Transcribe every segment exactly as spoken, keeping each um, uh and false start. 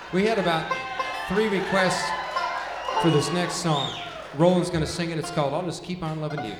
We had about three requests for this next song. Roland's gonna sing it. It's called I'll Just Keep On Loving You.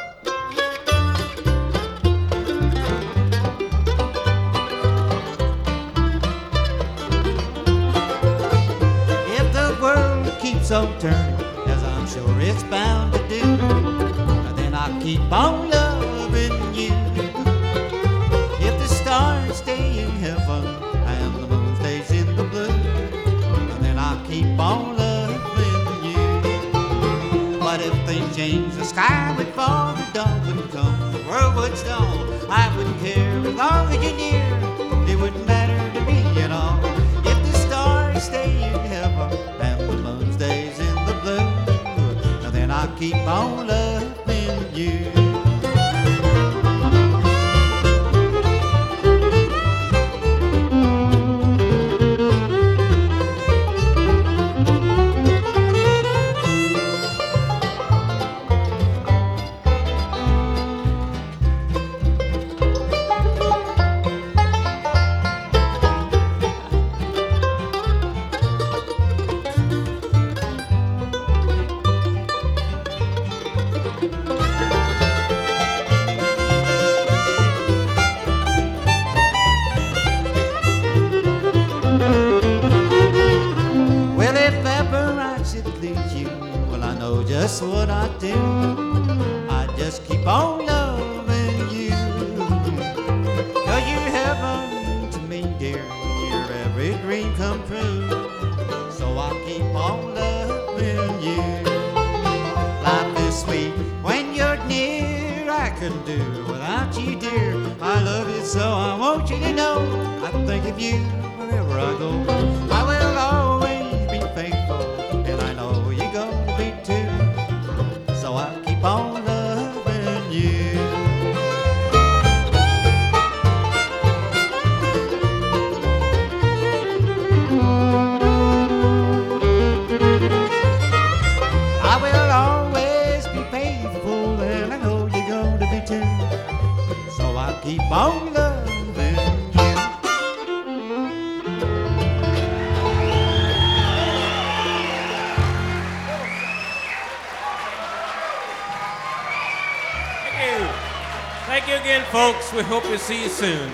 If the world keeps on turning, as I'm sure it's bound to do, then I'll keep on loving you. If the stars stay in heaven and the moon stays in the blue, then I'll keep on loving you. But if things change, the sky would fall, the dawn would come, the world would stall, I wouldn't care as long as you're near. It wouldn't matter to me at all. If the stars stay in heaven and the moon stays in the blue, then I'll keep on loving you. Just what I do, I just keep on loving you. Cause you're heaven to me, dear, you're every dream come true. So I keep on loving you. Life is sweet when you're near, I couldn't do without you, dear. I love you so I want you to know, I think of you wherever I go. I will always be faithful, and I know you're gonna be too. So I keep on loving you. I will always be faithful, and I know you're going to be too. So I keep on loving you. Thank you again, folks. We hope to see you soon.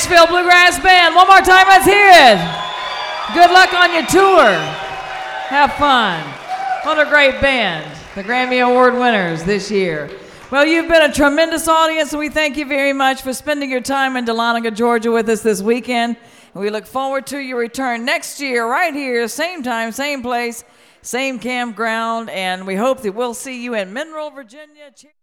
Nashville Bluegrass Band. One more time, let's hear it. Good luck on your tour. Have fun. What a great band. The Grammy Award winners this year. Well, you've been a tremendous audience, and we thank you very much for spending your time in Dahlonega, Georgia with us this weekend. And we look forward to your return next year right here, same time, same place, same campground, and we hope that we'll see you in Mineral, Virginia.